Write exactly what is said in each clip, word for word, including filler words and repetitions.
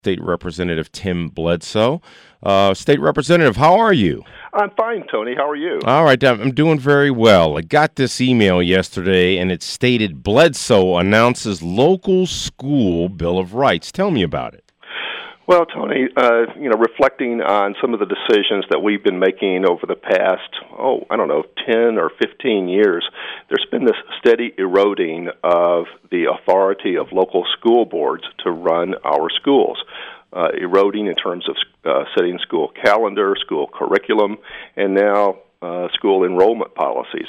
State Representative Tim Bledsoe. Uh, State Representative, how are you? I'm fine, Tony. How are you? All right, I'm doing very well. I got this email yesterday, and it stated Bledsoe announces local school Bill of Rights. Tell me about it. Well, Tony, uh, you know, reflecting on some of the decisions that we've been making over the past, oh, I don't know, ten or fifteen years, there's been this steady eroding of the authority of local school boards to run our schools. Uh, eroding in terms of uh, setting school calendar, school curriculum, and now uh, school enrollment policies.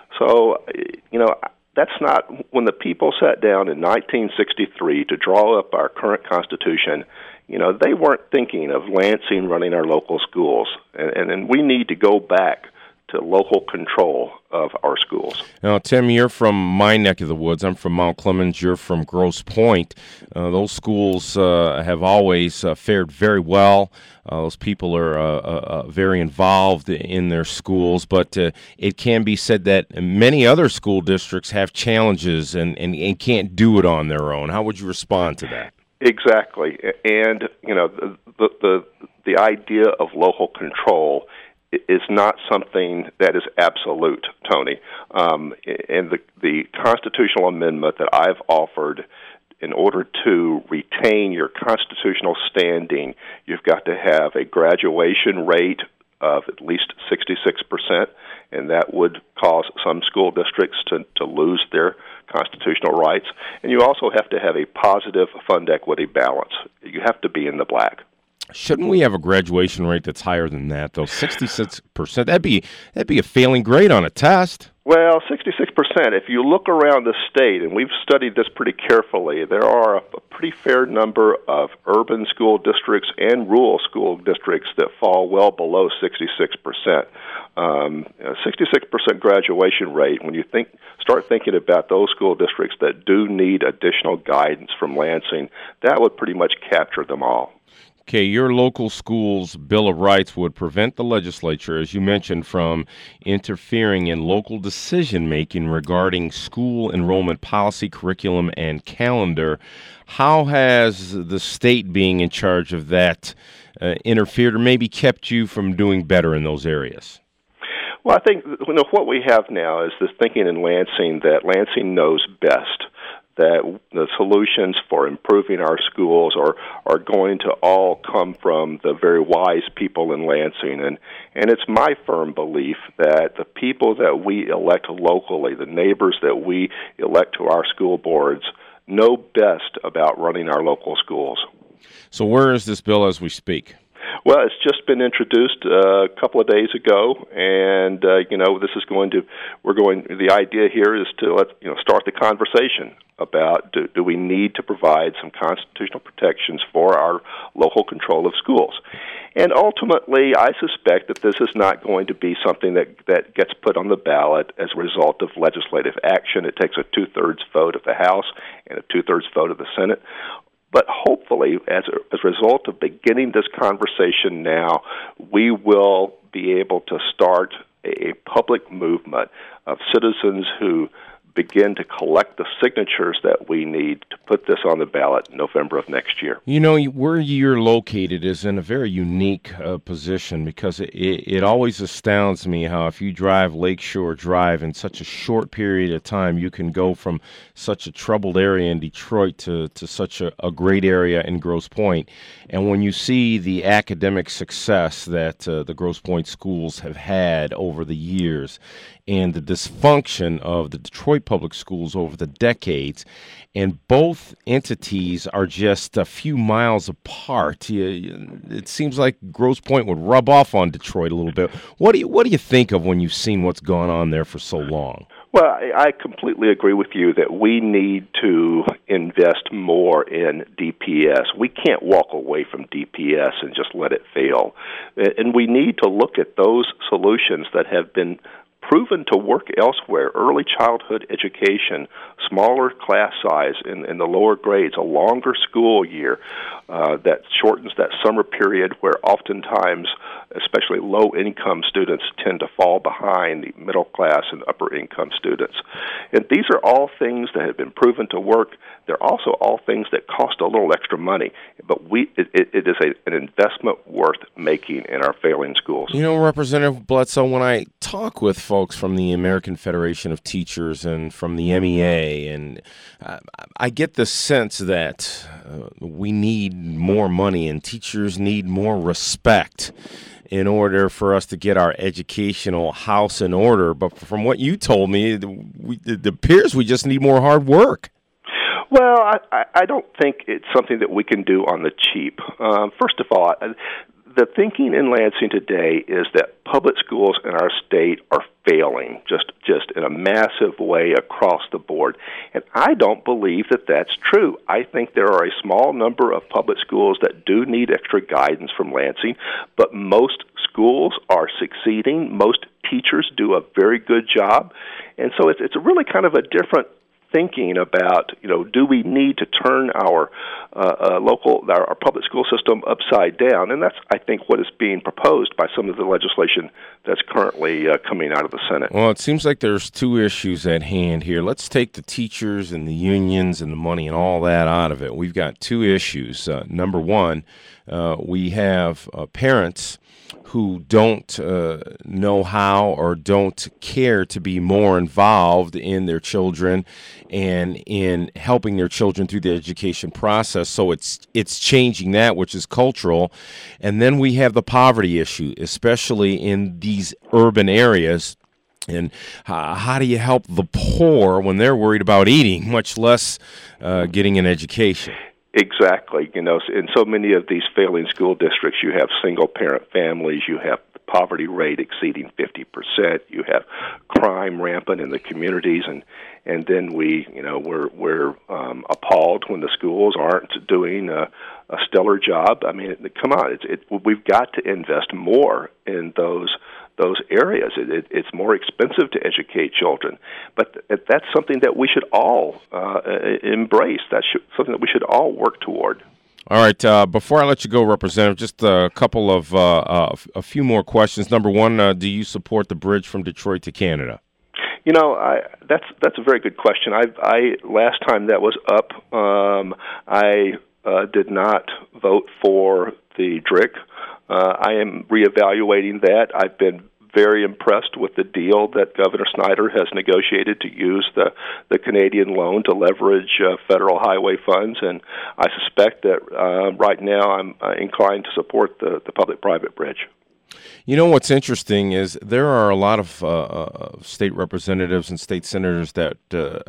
So, you know, that's not, when the people sat down in nineteen sixty-three to draw up our current Constitution, you know, they weren't thinking of Lansing running our local schools. And, and, and we need to go back to local control of our schools. Now, Tim, you're from my neck of the woods. I'm from Mount Clemens. You're from Grosse Pointe. Uh, those schools uh, have always uh, fared very well. Uh, those people are uh, uh, very involved in their schools, but uh, it can be said that many other school districts have challenges and, and, and can't do it on their own. How would you respond to that? Exactly. And, you know, the the, the idea of local control is not something that is absolute, Tony. Um, and the, the constitutional amendment that I've offered, in order to retain your constitutional standing, you've got to have a graduation rate of at least sixty-six percent, and that would cause some school districts to, to lose their constitutional rights. And you also have to have a positive fund equity balance. You have to be in the black. Shouldn't we have a graduation rate that's higher than that, though? sixty-six percent. That'd be that'd be a failing grade on a test. Well, sixty-six percent. If you look around the state, and we've studied this pretty carefully, there are a, a pretty fair number of urban school districts and rural school districts that fall well below sixty-six percent. Um, a sixty-six percent graduation rate, when you think start thinking about those school districts that do need additional guidance from Lansing, that would pretty much capture them all. Okay, your local school's Bill of Rights would prevent the legislature, as you mentioned, from interfering in local decision-making regarding school enrollment policy, curriculum, and calendar. How has the state being in charge of that uh, interfered or maybe kept you from doing better in those areas? Well, I think you know, what we have now is this thinking in Lansing that Lansing knows best, that the solutions for improving our schools are, are going to all come from the very wise people in Lansing. And, and it's my firm belief that the people that we elect locally, the neighbors that we elect to our school boards, know best about running our local schools. So where is this bill as we speak? Well, it's just been introduced uh, a couple of days ago, and uh, you know this is going to. We're going. The idea here is to let you know start the conversation about do, do we need to provide some constitutional protections for our local control of schools, and ultimately, I suspect that this is not going to be something that that gets put on the ballot as a result of legislative action. It takes a two-thirds vote of the House and a two-thirds vote of the Senate. But hopefully, as a, as a result of beginning this conversation now, we will be able to start a, a public movement of citizens who begin to collect the signatures that we need to put this on the ballot in November of next year. You know, where you're located is in a very unique uh, position because it, it always astounds me how if you drive Lakeshore Drive in such a short period of time, you can go from such a troubled area in Detroit to, to such a, a great area in Grosse Pointe. And when you see the academic success that uh, the Grosse Pointe schools have had over the years and the dysfunction of the Detroit public schools over the decades, and both entities are just a few miles apart. It seems like Grosse Pointe would rub off on Detroit a little bit. What do you what do you think of when you've seen what's gone on there for so long? Well, I completely agree with you that we need to invest more in D P S. We can't walk away from D P S and just let it fail. And we need to look at those solutions that have been proven to work elsewhere. Early childhood education, smaller class size in, in the lower grades, a longer school year uh, that shortens that summer period where oftentimes, especially low-income students, tend to fall behind the middle-class and upper-income students. And these are all things that have been proven to work. They're also all things that cost a little extra money, but we it, it, it is a, an investment worth making in our failing schools. You know, Representative Bledsoe, when I talk with folks from the American Federation of Teachers and from the M E A, and uh, I get the sense that uh, we need more money and teachers need more respect in order for us to get our educational house in order. But from what you told me, we, it appears we just need more hard work. Well, I, I don't think it's something that we can do on the cheap. Um, first of all, the thinking in Lansing today is that public schools in our state are failing just just in a massive way across the board. And I don't believe that that's true. I think there are a small number of public schools that do need extra guidance from Lansing, but most schools are succeeding. Most teachers do a very good job. And so it's, it's really kind of a different thinking about, you know, do we need to turn our uh, uh, local, our, our public school system upside down? And that's, I think, what is being proposed by some of the legislation that's currently uh, coming out of the Senate. Well, it seems like there's two issues at hand here. Let's take the teachers and the unions and the money and all that out of it. We've got two issues. Uh, number one, uh, we have uh, parents who don't uh, know how or don't care to be more involved in their children and in helping their children through the education process. So it's it's changing that, which is cultural. And then we have the poverty issue, especially in these urban areas. And uh, how do you help the poor when they're worried about eating, much less uh, getting an education? Exactly. You know, in so many of these failing school districts, you have single-parent families, you have the poverty rate exceeding fifty percent, you have crime rampant in the communities, and and then we, you know, we're we're um, appalled when the schools aren't doing a, a stellar job. I mean, come on, it's, it, we've got to invest more in those. those areas. It, it, it's more expensive to educate children, but th- that's something that we should all uh, embrace. That's sh- something that we should all work toward. All right. Uh, before I let you go, Representative, just a couple of uh, uh, a few more questions. Number one, uh, do you support the bridge from Detroit to Canada? You know, I, that's that's a very good question. I, I last time that was up, um, I uh, did not vote for the D R I C. Uh, I am reevaluating that. I've been very impressed with the deal that Governor Snyder has negotiated to use the, the Canadian loan to leverage uh, federal highway funds, and I suspect that uh, right now I'm uh, inclined to support the, the public-private bridge. You know, what's interesting is there are a lot of uh, state representatives and state senators that uh,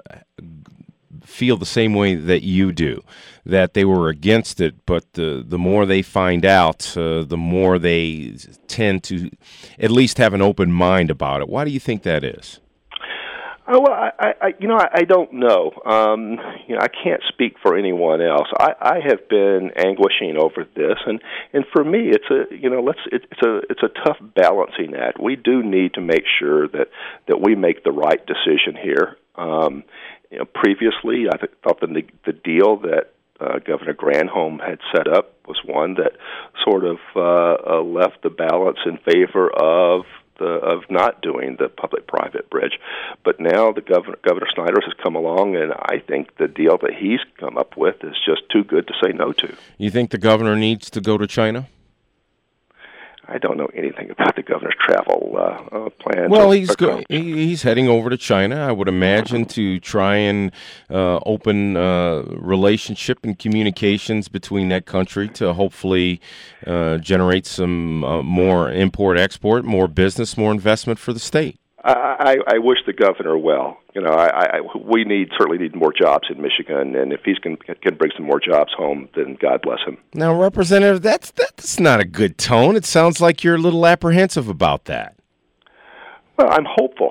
feel the same way that you do, that they were against it, but the, the more they find out, uh, the more they tend to at least have an open mind about it. Why do you think that is? Oh, well, I, I, you know, I, I don't know. Um, you know, I can't speak for anyone else. I, I have been anguishing over this, and, and for me, it's a, you know, let's, it, it's a, it's a tough balancing act. We do need to make sure that, that we make the right decision here. Um, you know, previously, I th- thought the the deal that uh, Governor Granholm had set up was one that sort of uh, uh, left the balance in favor of the of not doing the public-private bridge. But now the governor, Governor Snyder has come along, and I think the deal that he's come up with is just too good to say no to. You think the governor needs to go to China? I don't know anything about the governor's travel uh, uh, plans. Well, he's go- he's heading over to China, I would imagine, to try and uh, open uh, relationship and communications between that country to hopefully uh, generate some uh, more import-export, more business, more investment for the state. I, I, I wish the governor well. You know, I, I, we need certainly need more jobs in Michigan, and if he's can can bring some more jobs home, then God bless him. Now, Representative, that's that's not a good tone. It sounds like you're a little apprehensive about that. Well, I'm hopeful.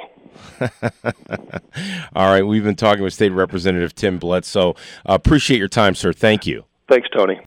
All right, we've been talking with State Representative Tim Bledsoe. Uh, appreciate your time, sir. Thank you. Thanks, Tony.